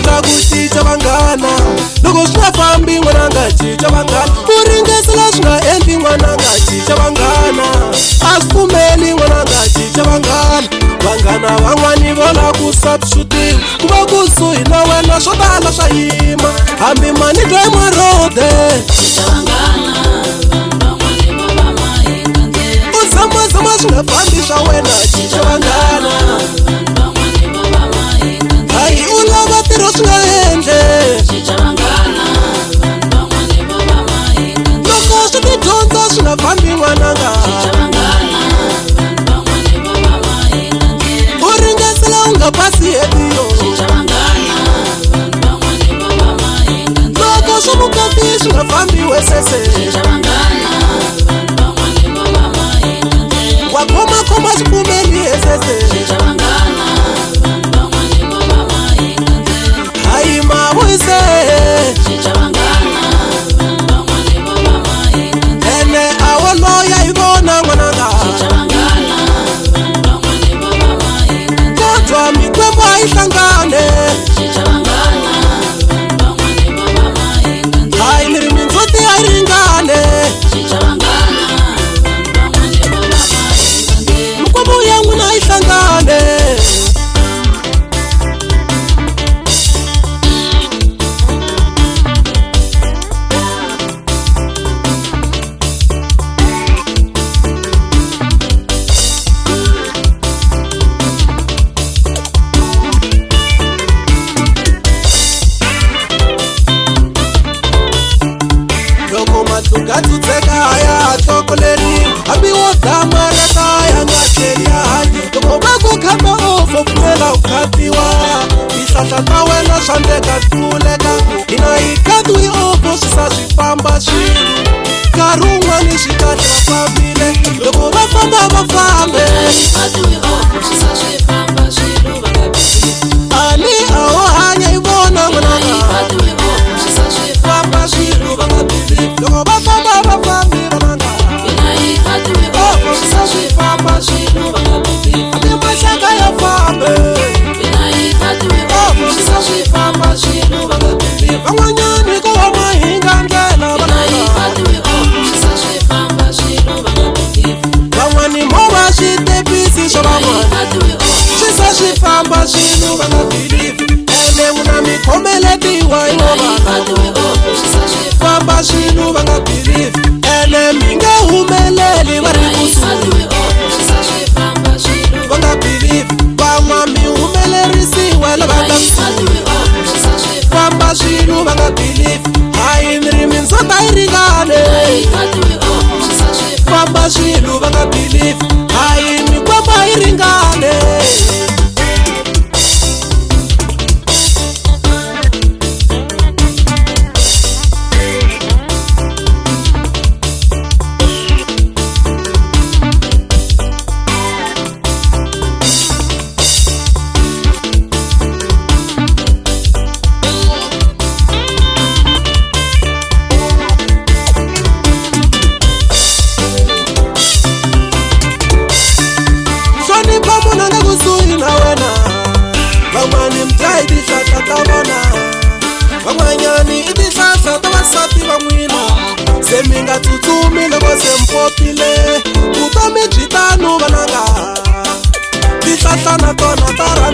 ringesa ku cinca vanghana loko swi nga fambi n'wana nga cinca vanghana u ringesela swi nga endli n'wana nga cinca vanghana a swi pfumeli n'wana nga cinca vanghana vanghana van'wani vo la ku substitute ku va kusuhi na wena swo tala swa yima hambi mani twa marode u zamazama swi nga fambi swa wena cinca vanghana hayi u lava tirho swi nga endle loko swi ti dyondza swi nga fambi n'wananga u ringesela u nga pasi hetiyo loko swi mukambi swi nga fambi wesese wa khomakhoma swi pfumeli hesese hayi mavuyise ene awo loya yi vona n'wananga kodwa mikwembo a yi hlangane hayi miri mindzoti a yi ringane mikwembo ya n'wina a yi hlangane gatsutseka haya tokoleri hambi wo damareta ya nga tlheli ya hanyi loko va ku khamba ofo pfulela u khatiwa tihlahla ta wena swa ndeka pfuleka hina hi khatiwi ofo swi sa swi famba swilo nkarhi wun'wani swi kahle va fambile loko va famba va fambe ani a wo hanya hi vona n'wananga famba swilo va nga believe loko va famba va fambi vananga swi famba swilo va nga believe hambi maxaka ya fambe swi famba swilo va nga believe van'wanyani ko va mahinga ndlela van'wani movha switepisi swa van'wani swi famba swilo va nga believe ene n'wina mi khomeletiwa hi famba swilo va nga believe ene mi nge humeleli va ri kusuhi va nga believe van'wa mi humelerisiwa lava nga famba swilo va nga believe hayi mi ri mindzota yi ringane famba swilo va nga believe hayi mikwembo yi ringane van'wani mdlayi tihlahla ta vona van'wanyani i tihlahla ta vasati va n'wina se mi nga tsutsumi loko se mpopile vutomi byi tano vananga tihlahla na tona ta